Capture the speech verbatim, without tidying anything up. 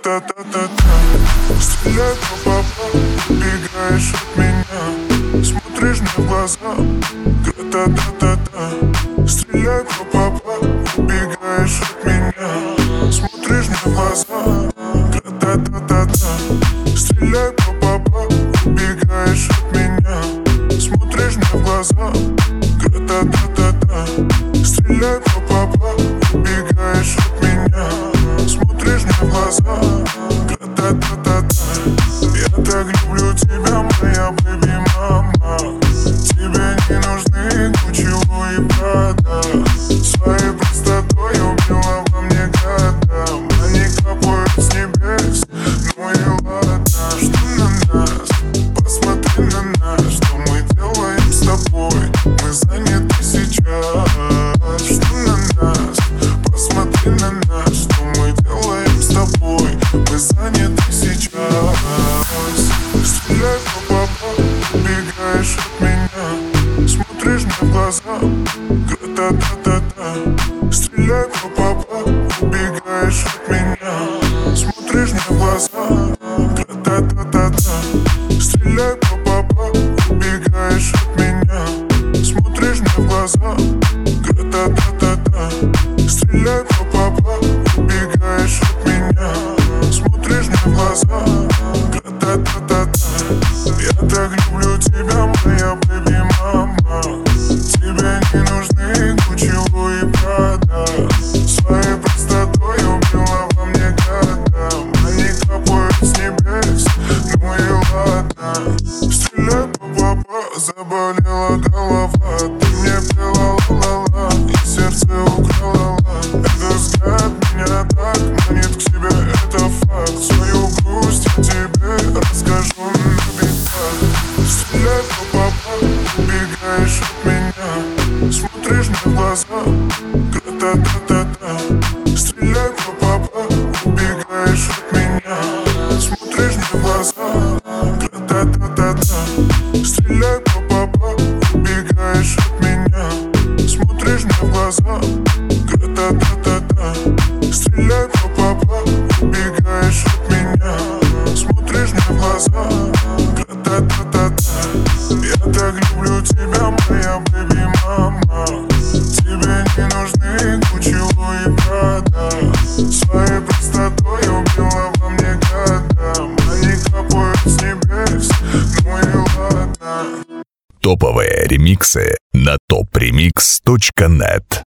Гра-та-та-та-та. Стреляй по попа, убегаешь от меня, смотришь мне в глаза. Гра-та-та-та-та. Стреляй по попа, убегаешь от меня, смотришь мне в глаза. Гра-та-та-та-та. Стреляй по попа, убегаешь от меня, смотришь мне в глаза. Гра-та-та-та-та. Стреляй по попа, убегаешь от меня, смотришь мне в глаза. Гра-та-та-та-та. Я так люблю тебя, моя бэби-мама. Тебе не нужны Гуччи, Луи, Прада. Своей простотой убила во мне года. Они капают с небес, ну и ладно. Что на нас? Посмотри на нас. Что мы делаем с тобой? Мы заняты сейчас. Что на нас? Посмотри на нас. Что мы делаем с тобой? Мы заняты сейчас. Стреляй по попа, убегаешь от меня, смотришь мне в глаза. Гра-та-та-та-та. Стреляй по попа, убегаешь от меня, смотришь мне в глаза. Гра-та-та-та-та. Стреляй по попа, убегаешь от меня, смотришь мне в глаза. Гра-та-та-та-та. Стреляй по попа, убегаешь от меня, смотришь мне в глаза. Гра-та-та-та-та. Я так люблю тебя, моя бэби-мама. Тебе не нужны Гуччи, Луи, Прада. Своей простотой убила во мне года. Они капают с небес, ну и ладно. Стреляй по попа, заболела голова. Ты мне пела ла-ла-ла, и сердце украла. Этот взгляд меня так манит к себе, это факт. Свою грусть я тебе расскажу на битах. Стреляй по попа, убегаешь от меня, смотришь мне в глаза. Гра-та-та-та-та. Стреляй по попа, убегаешь от меня, смотришь мне в глаза. Гра-та-та-та-та. Стреляй по попа, убегаешь от меня, смотришь мне в глаза. Гра-та-та-та-та. Стреляй по попа, убегаешь от меня, смотришь мне в глаза. Гра-та-та-та-та. Я так люблю тебя, моя бэби-мама. Тебе не нужны Гуччи, Луи, Прада. Своей простотой убила во мне года. Они капают с небес, ну и ладно. Топовые ремиксы на топ ремикс точка нет.